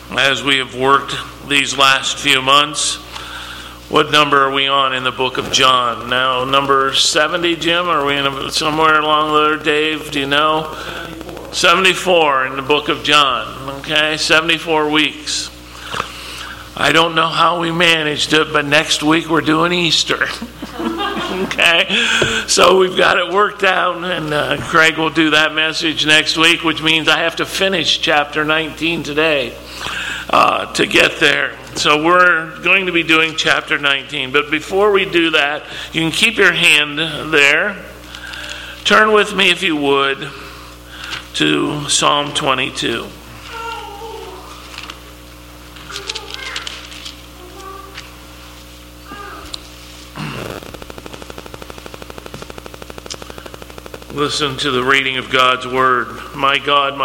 as we have worked these last few months. What number are we on in the book of John? Now, number 70, Jim? Are we somewhere along there, Dave? Do you know? 74 in the book of John. Okay, 74 weeks. I don't know how we managed it, but next week we're doing Easter. Okay, so we've got it worked out, and Craig will do that message next week, which means I have to finish chapter 19 today to get there. So we're going to be doing chapter 19, but before we do that, you can keep your hand there. Turn with me, if you would, to Psalm 22. Listen to the reading of God's word. My God,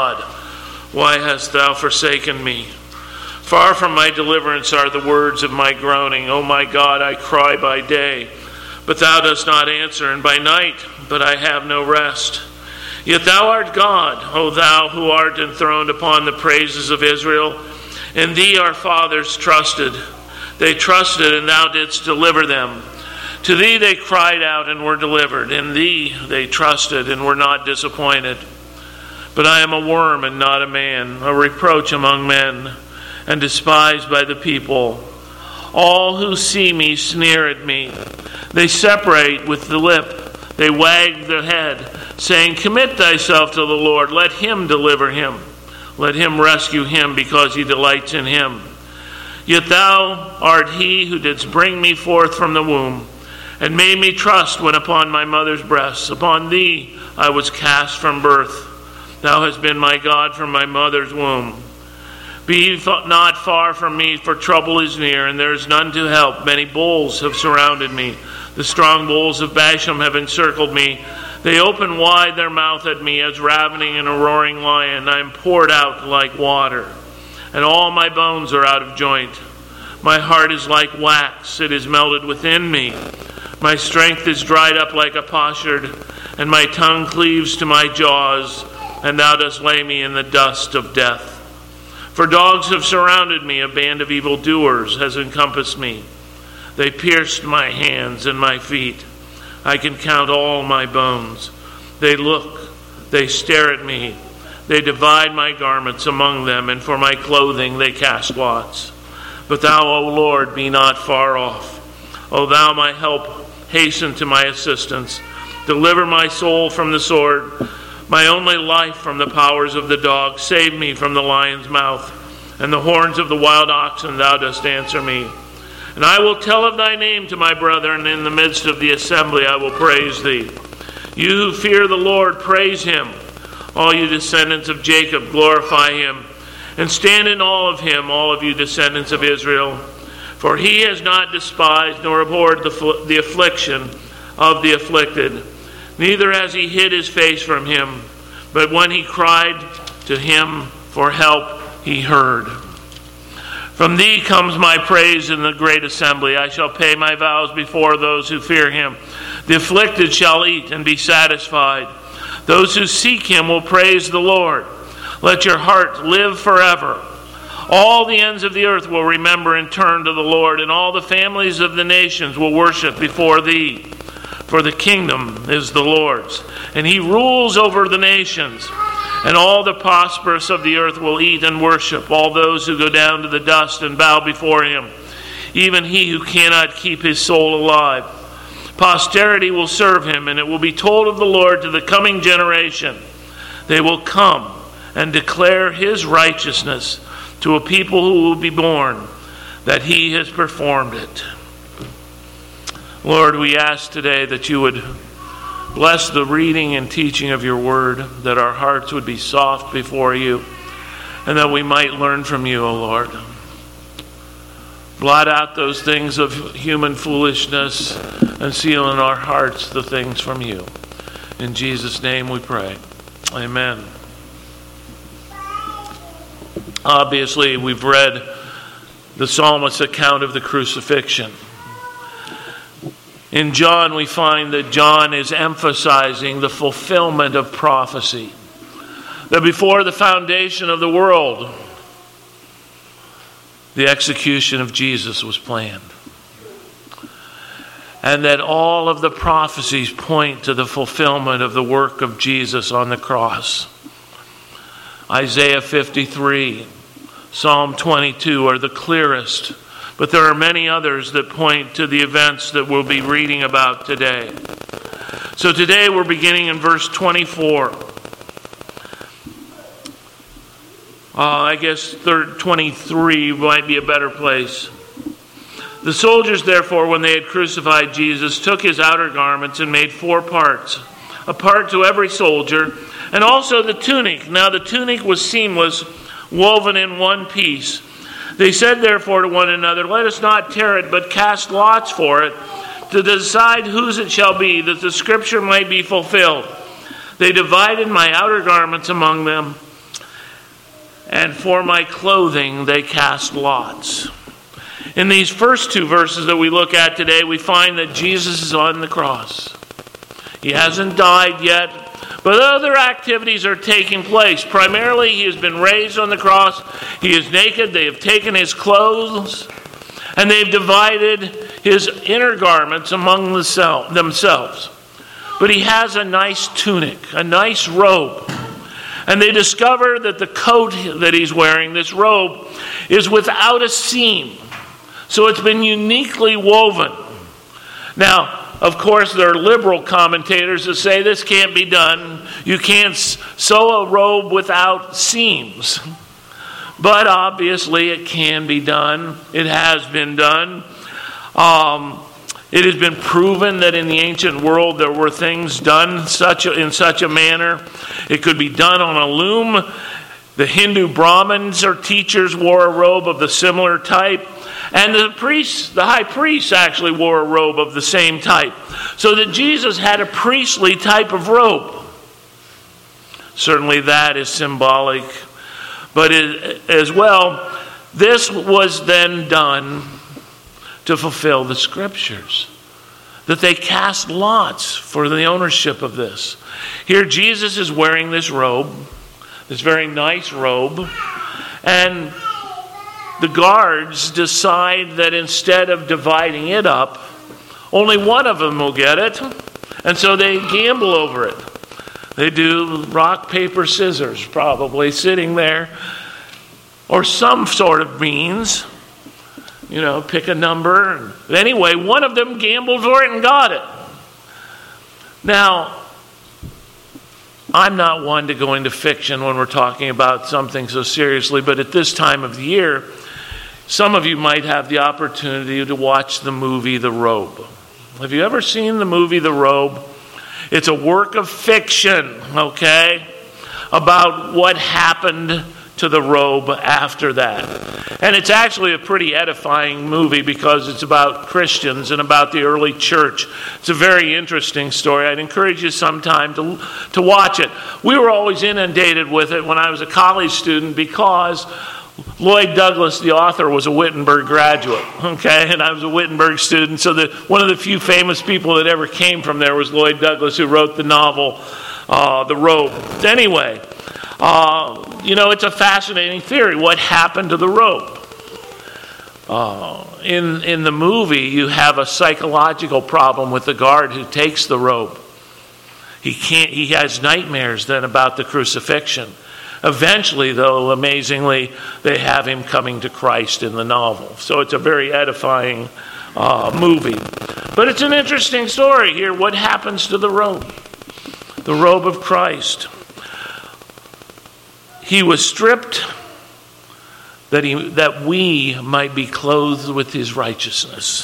why hast thou forsaken me? Far from my deliverance are the words of my groaning. O my God, I cry by day, but thou dost not answer, and by night, but I have no rest. Yet thou art God, O thou who art enthroned upon the praises of Israel. In thee our fathers trusted. They trusted, and thou didst deliver them. To thee they cried out and were delivered. In thee they trusted and were not disappointed. But I am a worm and not a man, a reproach among men, and despised by the people. All who see me sneer at me. They separate with the lip. They wag their head, saying, Commit thyself to the Lord. Let him deliver him. Let him rescue him, because he delights in him. Yet thou art he who didst bring me forth from the womb, and made me trust when upon my mother's breasts. Upon thee I was cast from birth. Thou hast been my God from my mother's womb. Be not far from me, for trouble is near, and there is none to help. Many bulls have surrounded me. The strong bulls of Bashan have encircled me. They open wide their mouth at me, as ravening and a roaring lion. I am poured out like water, and all my bones are out of joint. My heart is like wax, it is melted within me. My strength is dried up like a potsherd, and my tongue cleaves to my jaws, and thou dost lay me in the dust of death. For dogs have surrounded me, a band of evildoers has encompassed me. They pierced my hands and my feet. I can count all my bones. They look, they stare at me. They divide my garments among them, and for my clothing they cast lots. But thou, O Lord, be not far off. O thou my help, hasten to my assistance. Deliver my soul from the sword, my only life from the powers of the dog. Save me from the lion's mouth, and the horns of the wild oxen thou dost answer me. And I will tell of thy name to my brethren. In the midst of the assembly I will praise thee. You who fear the Lord, praise him. All you descendants of Jacob, glorify him. And stand in awe of him, all of you descendants of Israel. For he has not despised nor abhorred the affliction of the afflicted. Neither has he hid his face from him. But when he cried to him for help, he heard. From thee comes my praise in the great assembly. I shall pay my vows before those who fear him. The afflicted shall eat and be satisfied. Those who seek him will praise the Lord. Let your heart live forever. All the ends of the earth will remember and turn to the Lord, and all the families of the nations will worship before thee. For the kingdom is the Lord's, and he rules over the nations. And all the prosperous of the earth will eat and worship, all those who go down to the dust and bow before him, even he who cannot keep his soul alive. Posterity will serve him, and it will be told of the Lord to the coming generation. They will come and declare his righteousness to a people who will be born, that he has performed it. Lord, we ask today that you would bless the reading and teaching of your word, that our hearts would be soft before you, and that we might learn from you, O Lord. Blot out those things of human foolishness and seal in our hearts the things from you. In Jesus' name we pray. Amen. Obviously, we've read the psalmist's account of the crucifixion. In John, we find that John is emphasizing the fulfillment of prophecy. That before the foundation of the world, the execution of Jesus was planned. And that all of the prophecies point to the fulfillment of the work of Jesus on the cross. Isaiah 53, Psalm 22 are the clearest, but there are many others that point to the events that we'll be reading about today. So today we're beginning in verse 24. I guess 23 might be a better place. The soldiers, therefore, when they had crucified Jesus, took his outer garments and made 4 parts, a part to every soldier, and also the tunic. Now the tunic was seamless, woven in one piece. They said therefore to one another, "Let us not tear it, but cast lots for it, to decide whose it shall be, that the scripture might be fulfilled. They divided my outer garments among them, and for my clothing they cast lots." In these first 2 verses that we look at today, we find that Jesus is on the cross. He hasn't died yet, but other activities are taking place. Primarily, he has been raised on the cross. He is naked. They have taken his clothes, and they've divided his inner garments among themselves. But he has a nice tunic, a nice robe. And they discover that the coat that he's wearing, this robe, is without a seam. So it's been uniquely woven. Now, of course, there are liberal commentators that say this can't be done. You can't sew a robe without seams. But obviously it can be done. It has been done. It has been proven that in the ancient world there were things done in such a manner. It could be done on a loom. The Hindu Brahmins or teachers wore a robe of the similar type. And the high priest actually wore a robe of the same type. So that Jesus had a priestly type of robe. Certainly that is symbolic. But as well, this was then done to fulfill the scriptures. That they cast lots for the ownership of this. Here Jesus is wearing this robe. This very nice robe. And the guards decide that instead of dividing it up, only one of them will get it. And so they gamble over it. They do rock, paper, scissors, probably, sitting there. Or some sort of means. Pick a number. But anyway, one of them gambled for it and got it. Now, I'm not one to go into fiction when we're talking about something so seriously, but at this time of the year, some of you might have the opportunity to watch the movie The Robe. Have you ever seen the movie The Robe? It's a work of fiction, okay, about what happened to the robe after that. And it's actually a pretty edifying movie because it's about Christians and about the early church. It's a very interesting story. I'd encourage you sometime to watch it. We were always inundated with it when I was a college student because Lloyd Douglas, the author, was a Wittenberg graduate, okay, and I was a Wittenberg student, so one of the few famous people that ever came from there was Lloyd Douglas, who wrote the novel, The Robe. Anyway, it's a fascinating theory. What happened to the robe? In the movie, you have a psychological problem with the guard who takes the robe. He has nightmares then about the crucifixion. Eventually, though, amazingly, they have him coming to Christ in the novel. So it's a very edifying movie. But it's an interesting story here. What happens to the robe? The robe of Christ. He was stripped that we might be clothed with his righteousness.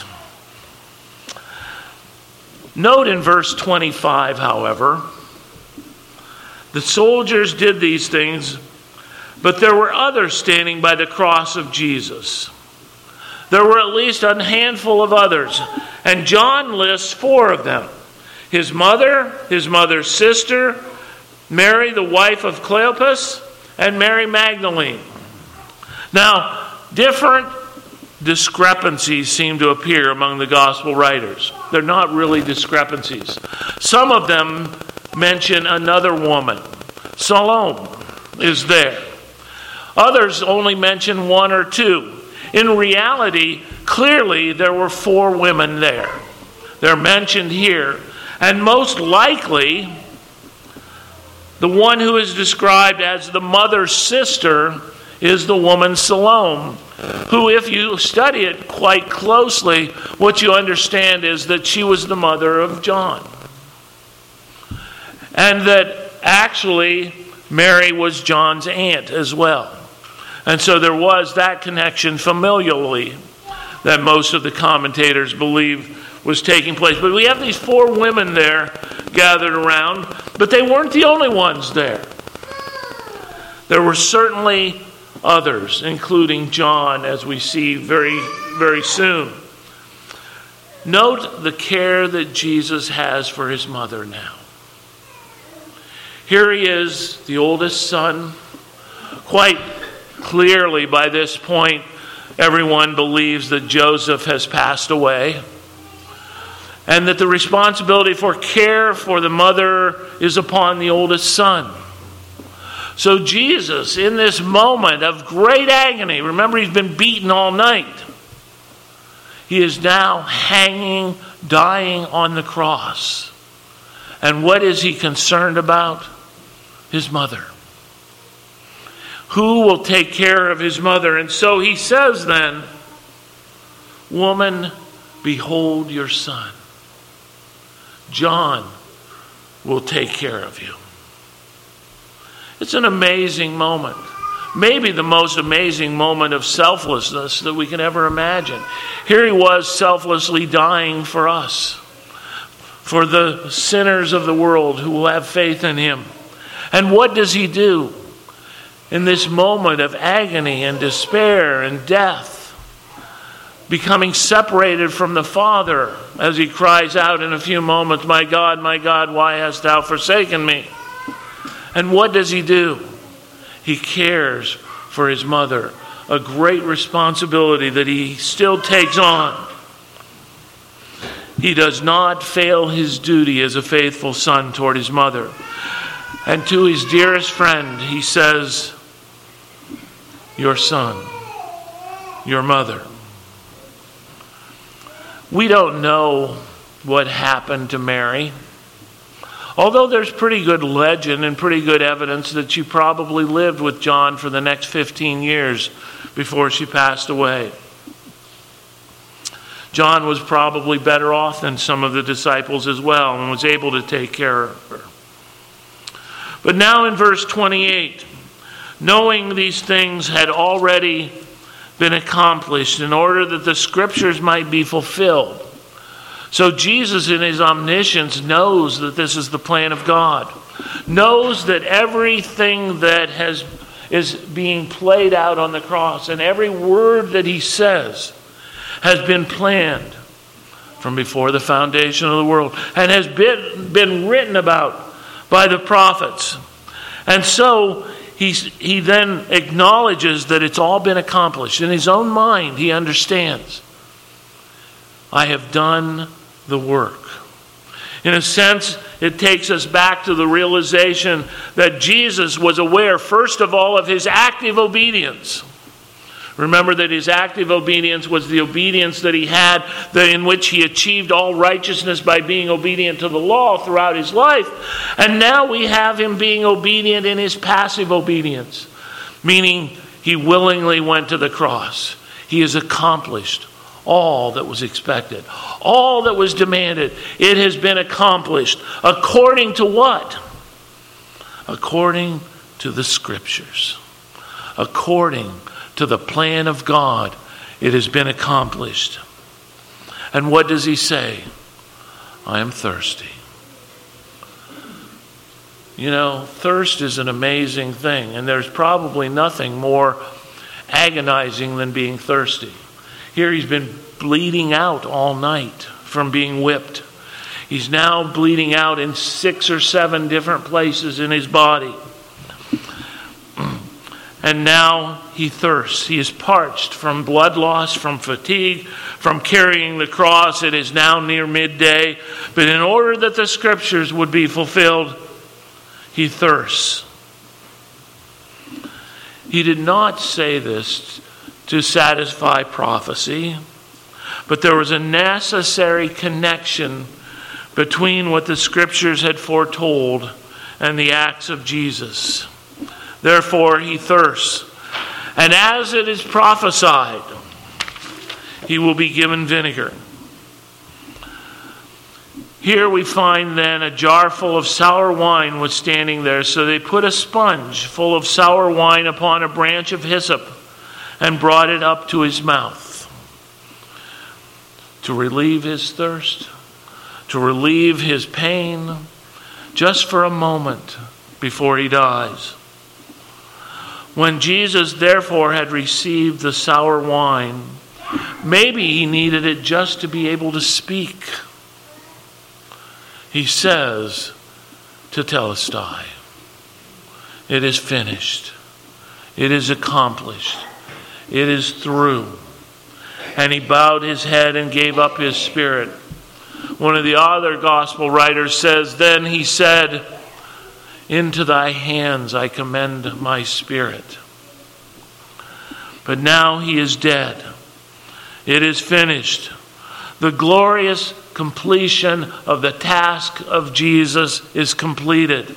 Note in verse 25, however, the soldiers did these things, but there were others standing by the cross of Jesus. There were at least a handful of others, and John lists 4 of them. His mother, his mother's sister, Mary, the wife of Cleopas, and Mary Magdalene. Now, different discrepancies seem to appear among the gospel writers. They're not really discrepancies. Some of them mention another woman. Salome is there. Others only mention 1 or 2. In reality, clearly there were 4 women there. They're mentioned here. And most likely, the one who is described as the mother's sister is the woman Salome, who, if you study it quite closely, what you understand is that she was the mother of John. And that actually Mary was John's aunt as well. And so there was that connection familially that most of the commentators believe was taking place. But we have these 4 women there gathered around, but they weren't the only ones there. There were certainly others, including John, as we see very, very soon. Note the care that Jesus has for his mother now. Here he is, the oldest son. Quite clearly by this point, everyone believes that Joseph has passed away, and that the responsibility for care for the mother is upon the oldest son. So Jesus, in this moment of great agony, remember he's been beaten all night, he is now hanging, dying on the cross. And what is he concerned about? His mother. Who will take care of his mother? And so he says then, "Woman, behold your son. John will take care of you." It's an amazing moment. Maybe the most amazing moment of selflessness that we can ever imagine. Here he was selflessly dying for us, for the sinners of the world who will have faith in him. And what does he do in this moment of agony and despair and death? Becoming separated from the Father, as he cries out in a few moments, my God, why hast thou forsaken me?" And what does he do? He cares for his mother, a great responsibility that he still takes on. He does not fail his duty as a faithful son toward his mother. And to his dearest friend, he says, "Your son, your mother." We don't know what happened to Mary, although there's pretty good legend and pretty good evidence that she probably lived with John for the next 15 years before she passed away. John was probably better off than some of the disciples as well and was able to take care of her. But now in verse 28, knowing these things had already been accomplished in order that the scriptures might be fulfilled. So Jesus in his omniscience knows that this is the plan of God. Knows that everything that is being played out on the cross and every word that he says has been planned from before the foundation of the world and has been written about by the prophets. And so he then acknowledges that it's all been accomplished. In his own mind, he understands, I have done the work. In a sense, it takes us back to the realization that Jesus was aware, first of all, of his active obedience. Remember that his active obedience was the obedience that he had, in which he achieved all righteousness by being obedient to the law throughout his life. And now we have him being obedient in his passive obedience, meaning he willingly went to the cross. He has accomplished all that was expected, all that was demanded. It has been accomplished. According to what? According to the scriptures. According to the plan of God, it has been accomplished. And what does he say? I am thirsty. You know, thirst is an amazing thing, and there's probably nothing more agonizing than being thirsty. Here he's been bleeding out all night from being whipped. He's now bleeding out in 6 or 7 different places in his body. And now he thirsts. He is parched from blood loss, from fatigue, from carrying the cross. It is now near midday. But in order that the scriptures would be fulfilled, he thirsts. He did not say this to satisfy prophecy, but there was a necessary connection between what the Scriptures had foretold and the acts of Jesus. Therefore he thirsts. And as it is prophesied, he will be given vinegar. Here we find then a jar full of sour wine was standing there. So they put a sponge full of sour wine upon a branch of hyssop and brought it up to his mouth to relieve his thirst, to relieve his pain, just for a moment before he dies. When Jesus therefore had received the sour wine, maybe he needed it just to be able to speak. He says to Telestai, it is finished. It is accomplished. It is through. And he bowed his head and gave up his spirit. One of the other gospel writers says, then he said, into thy hands I commend my spirit. But now he is dead. It is finished. The glorious completion of the task of Jesus is completed.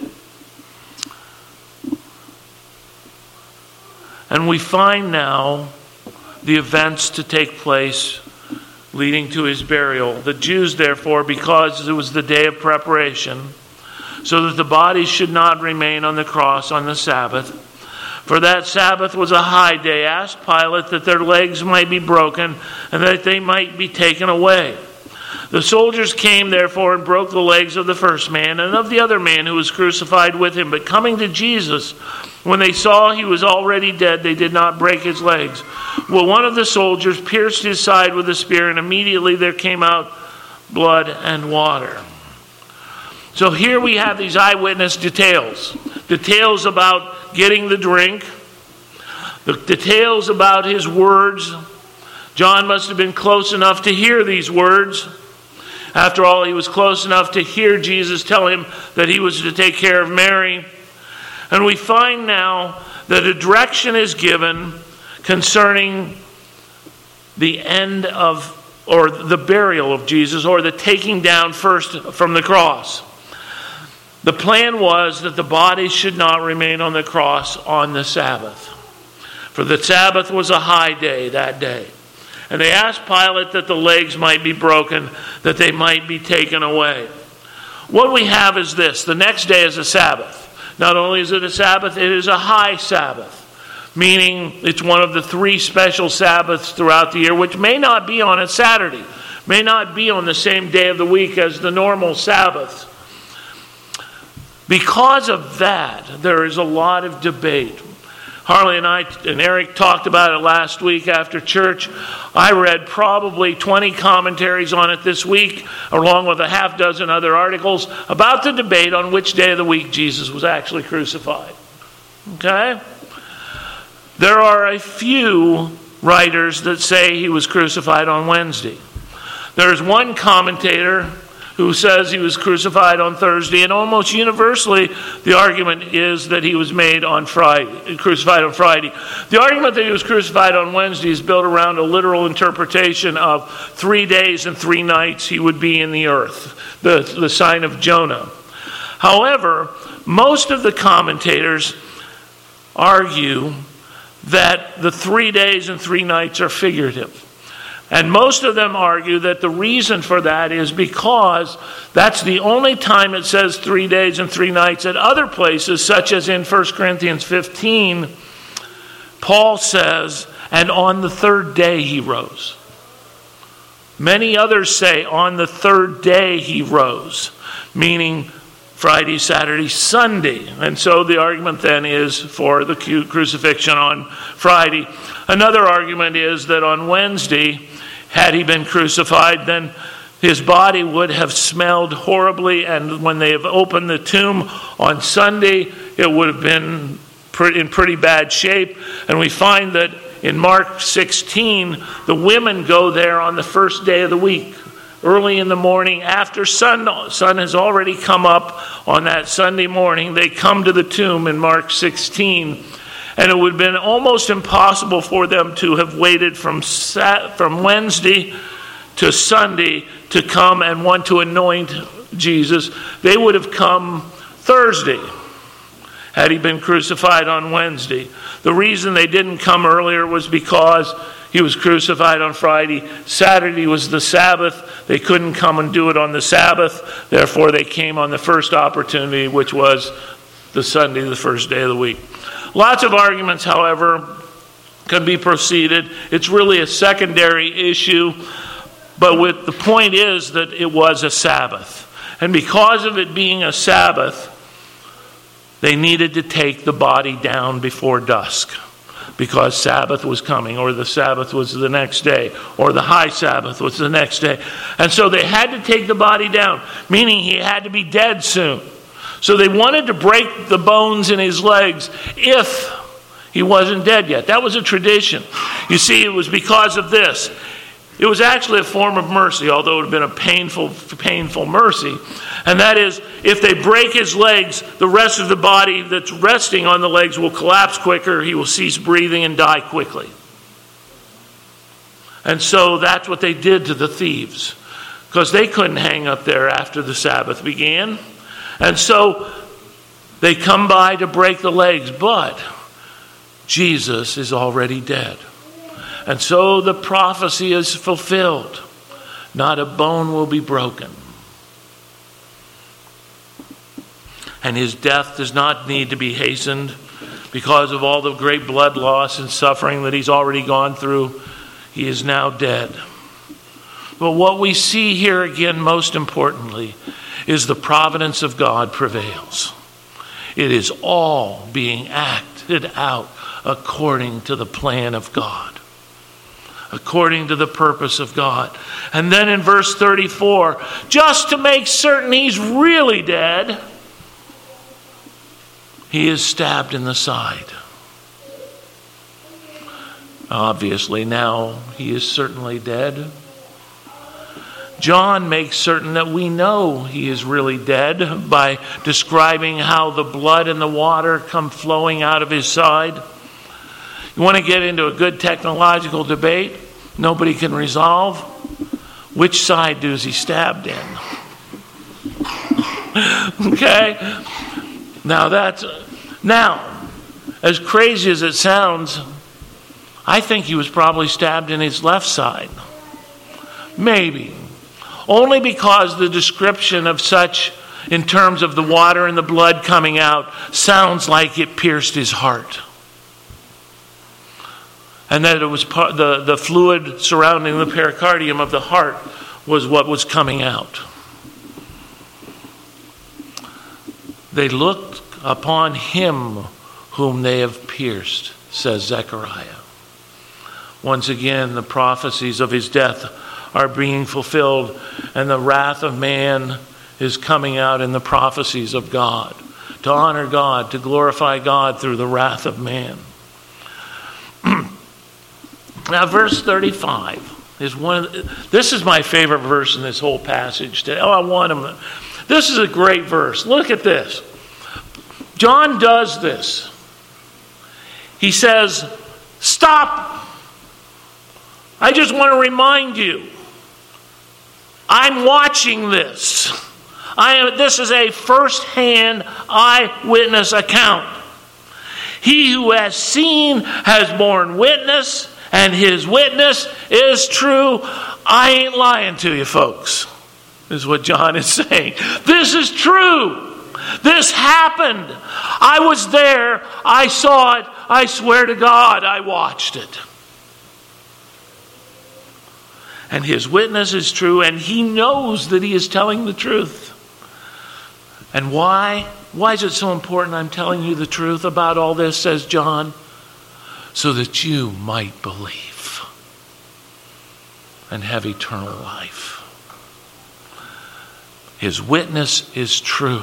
And we find now the events to take place leading to his burial. The Jews, therefore, because it was the day of preparation, so that the body should not remain on the cross on the Sabbath, for that Sabbath was a high day, asked Pilate that their legs might be broken and that they might be taken away. The soldiers came, therefore, and broke the legs of the first man and of the other man who was crucified with him. But coming to Jesus, when they saw he was already dead, they did not break his legs. Well, one of the soldiers pierced his side with a spear, and immediately there came out blood and water. So here we have these eyewitness details. Details about getting the drink. The details about his words. John must have been close enough to hear these words. After all, he was close enough to hear Jesus tell him that he was to take care of Mary. And we find now that a direction is given concerning the end of, or the burial of Jesus, or the taking down first from the cross. The plan was that the body should not remain on the cross on the Sabbath. For the Sabbath was a high day that day. And they asked Pilate that the legs might be broken, that they might be taken away. What we have is this. The next day is a Sabbath. Not only is it a Sabbath, it is a high Sabbath. Meaning it's one of the 3 special Sabbaths throughout the year, which may not be on a Saturday. May not be on the same day of the week as the normal Sabbaths. Because of that, there is a lot of debate. Harley and I and Eric talked about it last week after church. I read probably 20 commentaries on it this week, along with a half dozen other articles about the debate on which day of the week Jesus was actually crucified. Okay? There are a few writers that say he was crucified on Wednesday. There's one commentator who says he was crucified on Thursday, and almost universally the argument is that he was made on Friday, crucified on Friday. The argument that he was crucified on Wednesday is built around a literal interpretation of 3 days and 3 nights he would be in the earth, the sign of Jonah. However, most of the commentators argue that the 3 days and 3 nights are figurative. And most of them argue that the reason for that is because that's the only time it says 3 days and 3 nights. At other places, such as in 1 Corinthians 15, Paul says, and on the 3rd day he rose. Many others say on the 3rd day he rose, meaning Friday, Saturday, Sunday. And so the argument then is for the crucifixion on Friday. Another argument is that on Wednesday, had he been crucified, then his body would have smelled horribly, and when they have opened the tomb on Sunday, it would have been in pretty bad shape. And we find that in Mark 16, the women go there on the first day of the week, early in the morning, after sun has already come up on that Sunday morning. They come to the tomb in Mark 16, And it would have been almost impossible for them to have waited from Wednesday to Sunday to come and want to anoint Jesus. They would have come Thursday had he been crucified on Wednesday. The reason they didn't come earlier was because he was crucified on Friday. Saturday was the Sabbath. They couldn't come and do it on the Sabbath. Therefore, they came on the first opportunity, which was the Sunday, the first day of the week. Lots of arguments, however, can be proceeded. It's really a secondary issue. But the point is that it was a Sabbath. And because of it being a Sabbath, they needed to take the body down before dusk, because Sabbath was coming, or the Sabbath was the next day, or the high Sabbath was the next day. And so they had to take the body down, meaning he had to be dead soon. So they wanted to break the bones in his legs if he wasn't dead yet. That was a tradition. You see, it was because of this. It was actually a form of mercy, although it would have been a painful mercy. And that is, if they break his legs, the rest of the body that's resting on the legs will collapse quicker, he will cease breathing and die quickly. And so that's what they did to the thieves, because they couldn't hang up there after the Sabbath began. And so they come by to break the legs, but Jesus is already dead. And so the prophecy is fulfilled. Not a bone will be broken. And his death does not need to be hastened because of all the great blood loss and suffering that he's already gone through. He is now dead. But what we see here again, most importantly, is the providence of God prevails. It is all being acted out according to the plan of God, according to the purpose of God. And then in verse 34, just to make certain he's really dead, he is stabbed in the side. Obviously, now he is certainly dead. John makes certain that we know he is really dead by describing how the blood and the water come flowing out of his side. You want to get into a good technological debate nobody can resolve? Which side is he stabbed in? Okay? Now, as crazy as it sounds, I think he was probably stabbed in his left side. Maybe. Only because the description of such, in terms of the water and the blood coming out, sounds like it pierced his heart. And that it was the fluid surrounding the pericardium of the heart was what was coming out. They looked upon him whom they have pierced, says Zechariah. Once again, the prophecies of his death are being fulfilled, and the wrath of man is coming out in the prophecies of God, to honor God, to glorify God through the wrath of man. Now, verse 35 is this is my favorite verse in this whole passage today. This is a great verse. Look at this. John does this. He says, stop. I just want to remind you, I'm watching this. This is a first-hand eyewitness account. He who has seen has borne witness, and his witness is true. I ain't lying to you, folks, is what John is saying. This is true. This happened. I was there. I saw it. I swear to God, I watched it. And his witness is true, and he knows that he is telling the truth. And why? Why is it so important I'm telling you the truth about all this, says John? So that you might believe and have eternal life. His witness is true.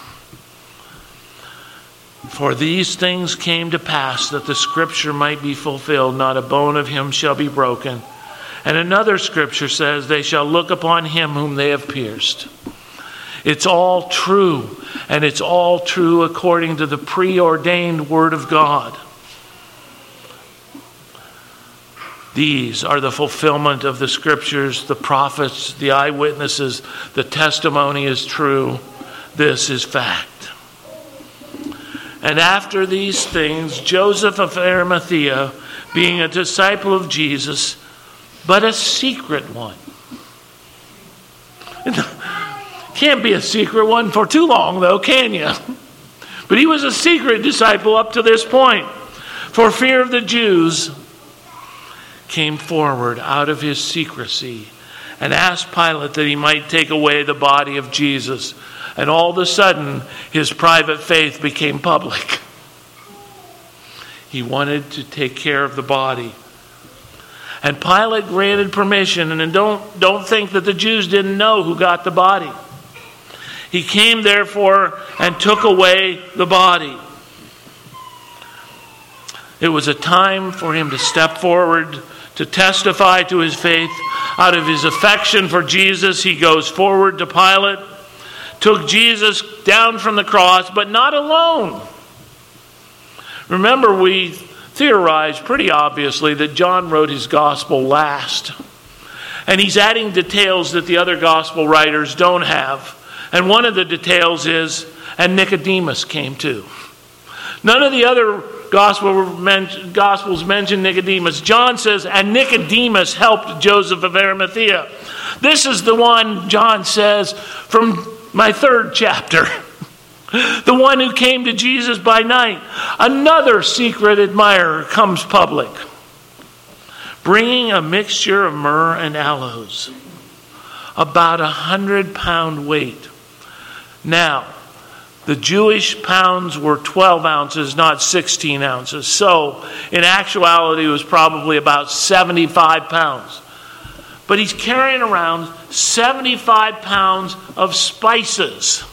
For these things came to pass that the scripture might be fulfilled, not a bone of him shall be broken. And another scripture says, they shall look upon him whom they have pierced. It's all true, and it's all true according to the preordained word of God. These are the fulfillment of the scriptures, the prophets, the eyewitnesses. The testimony is true. This is fact. And after these things, Joseph of Arimathea, being a disciple of Jesus, but a secret one. Can't be a secret one for too long, though, can you? But he was a secret disciple up to this point. For fear of the Jews, came forward out of his secrecy and asked Pilate that he might take away the body of Jesus. And all of a sudden, his private faith became public. He wanted to take care of the body. And Pilate granted permission. And don't think that the Jews didn't know who got the body. He came, therefore, and took away the body. It was a time for him to step forward, to testify to his faith. Out of his affection for Jesus, he goes forward to Pilate, took Jesus down from the cross, but not alone. Remember, we theorized pretty obviously that John wrote his gospel last. And he's adding details that the other gospel writers don't have. And one of the details is, and Nicodemus came too. None of the other Gospels mention Nicodemus. John says, and Nicodemus helped Joseph of Arimathea. This is the one, John says, from my 3rd chapter. The one who came to Jesus by night. Another secret admirer comes public, bringing a mixture of myrrh and aloes, about 100-pound weight. Now, the Jewish pounds were 12 ounces, not 16 ounces. So, in actuality, it was probably about 75 pounds. But he's carrying around 75 pounds of spices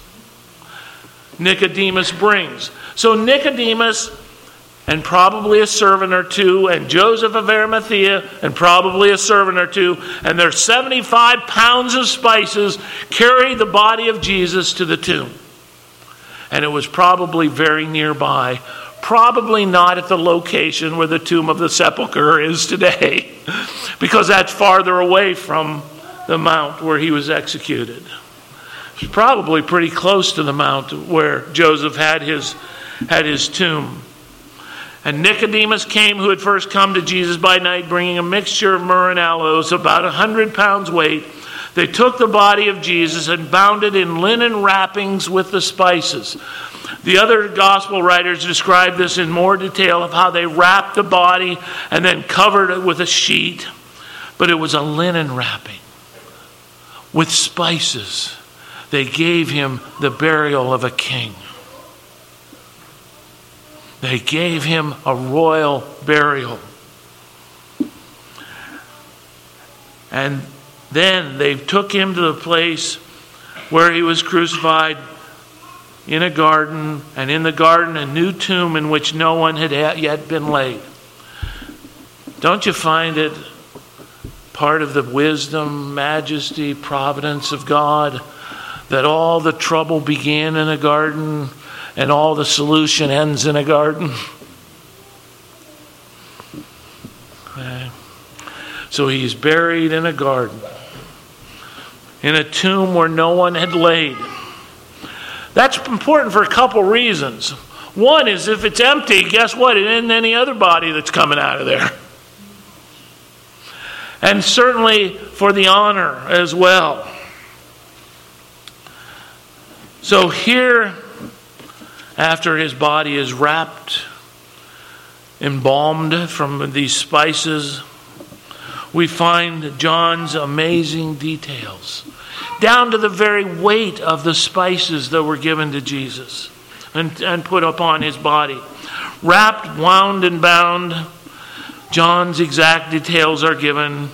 Nicodemus brings. So Nicodemus, and probably a servant or two, and Joseph of Arimathea, and probably a servant or two, and their 75 pounds of spices carried the body of Jesus to the tomb. And it was probably very nearby, probably not at the location where the tomb of the sepulchre is today, because that's farther away from the mount where he was executed. It's probably pretty close to the mount where Joseph had his tomb. And Nicodemus came, who had first come to Jesus by night, bringing a mixture of myrrh and aloes, about 100 pounds weight. They took the body of Jesus and bound it in linen wrappings with the spices. The other gospel writers describe this in more detail of how they wrapped the body and then covered it with a sheet. But it was a linen wrapping with spices. They gave him the burial of a king. They gave him a royal burial. And then they took him to the place where he was crucified, in a garden, and in the garden a new tomb in which no one had yet been laid. Don't you find it part of the wisdom, majesty, providence of God that all the trouble began in a garden and all the solution ends in a garden? Okay. So he's buried in a garden, in a tomb where no one had laid. That's important for a couple reasons. One is, if it's empty, guess what? It isn't any other body that's coming out of there. And certainly for the honor as well. So here, after his body is wrapped, embalmed from these spices, we find John's amazing details, down to the very weight of the spices that were given to Jesus and put upon his body. Wrapped, wound, and bound, John's exact details are given,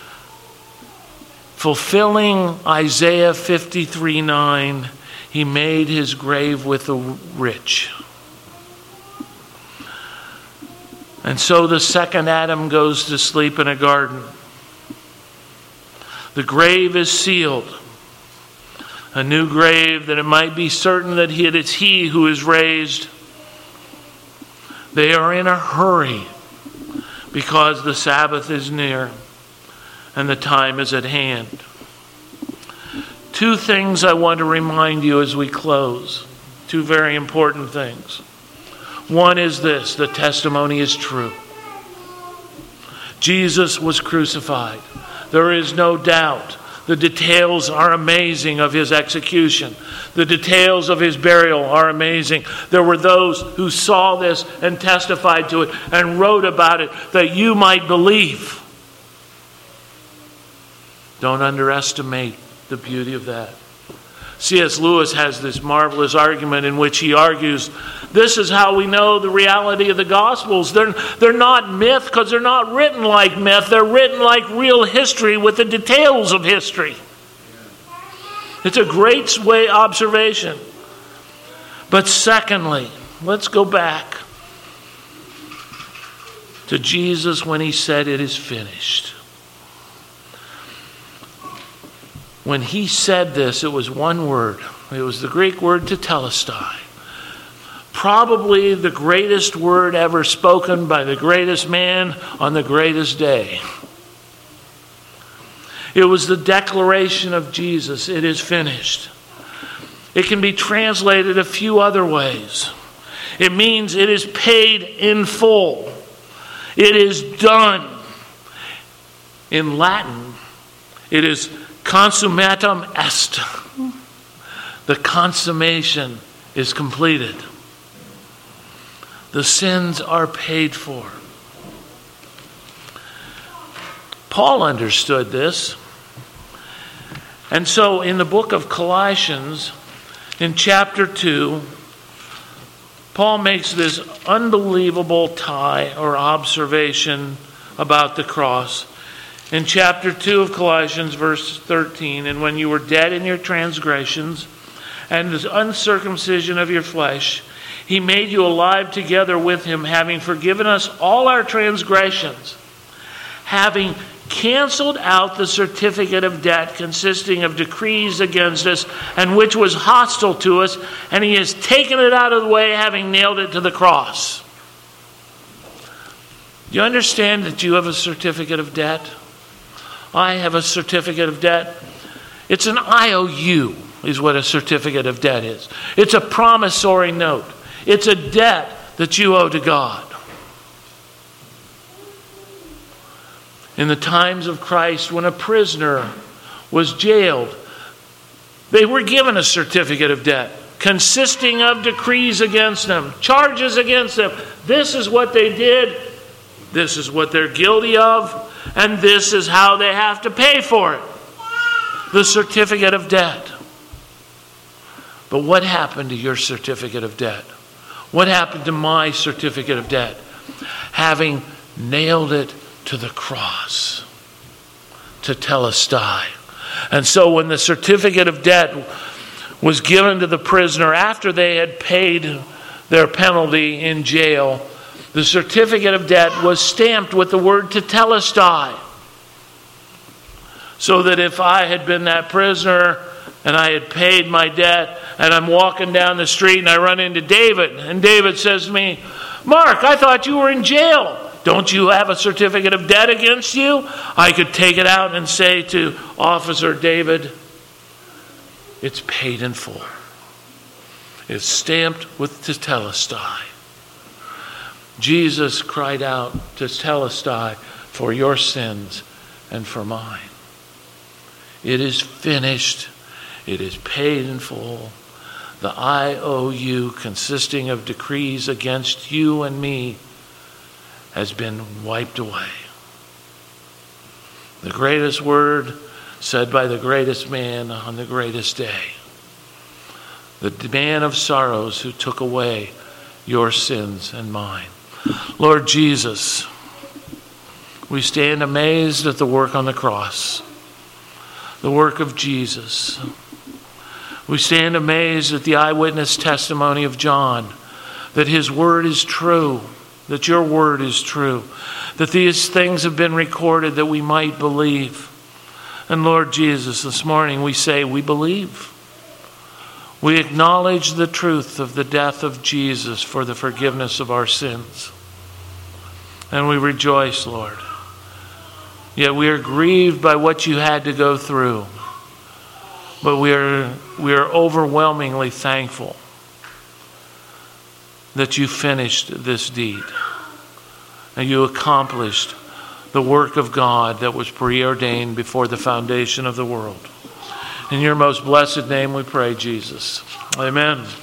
fulfilling Isaiah 53:9. He made his grave with the rich. And so the second Adam goes to sleep in a garden. The grave is sealed. A new grave, that it might be certain that it is he who is raised. They are in a hurry. because the Sabbath is near and the time is at hand. Two things I want to remind you as we close. Two very important things. One is this: the testimony is true. Jesus was crucified. There is no doubt. The details are amazing of his execution. The details of his burial are amazing. There were those who saw this and testified to it and wrote about it that you might believe. Don't underestimate the beauty of that. C.S. Lewis has this marvelous argument in which he argues, this is how we know the reality of the Gospels. They're not myth because they're not written like myth. They're written like real history with the details of history. It's a great observation. But secondly, let's go back to Jesus when he said it is finished. When he said this, it was one word. It was the Greek word tetelestai. Probably the greatest word ever spoken by the greatest man on the greatest day. It was the declaration of Jesus, it is finished. It can be translated a few other ways. It means it is paid in full. It is done. In Latin, it is consummatum est. The consummation is completed. The sins are paid for. Paul understood this. And so in the book of Colossians, in chapter 2, Paul makes this unbelievable tie or observation about the cross. In chapter 2 of Colossians, verse 13, and when you were dead in your transgressions and the uncircumcision of your flesh, he made you alive together with him, having forgiven us all our transgressions, having canceled out the certificate of debt consisting of decrees against us and which was hostile to us, and he has taken it out of the way, having nailed it to the cross. Do you understand that you have a certificate of debt? I have a certificate of debt. It's an IOU is what a certificate of debt is. It's a promissory note. It's a debt that you owe to God. In the times of Christ, when a prisoner was jailed, they were given a certificate of debt consisting of decrees against them, charges against them. This is what they did. This is what they're guilty of. And this is how they have to pay for it. The certificate of debt. But what happened to your certificate of debt? What happened to my certificate of debt? Having nailed it to the cross. Tetelestai. And so when the certificate of debt was given to the prisoner after they had paid their penalty in jail, the certificate of debt was stamped with the word tetelestai. So that if I had been that prisoner and I had paid my debt and I'm walking down the street and I run into David and David says to me, Mark, I thought you were in jail. Don't you have a certificate of debt against you? I could take it out and say to Officer David, it's paid in full. It's stamped with tetelestai. Jesus cried out tetelestai for your sins and for mine. It is finished. It is paid in full. The IOU consisting of decrees against you and me has been wiped away. The greatest word said by the greatest man on the greatest day. The man of sorrows who took away your sins and mine. Lord Jesus, we stand amazed at the work on the cross. The work of Jesus. We stand amazed at the eyewitness testimony of John, that his word is true, that your word is true, that these things have been recorded that we might believe. And Lord Jesus, this morning we say we believe. We acknowledge the truth of the death of Jesus for the forgiveness of our sins. And we rejoice, Lord. Yet we are grieved by what you had to go through. But we are overwhelmingly thankful that you finished this deed. And you accomplished the work of God that was preordained before the foundation of the world. In your most blessed name we pray, Jesus. Amen.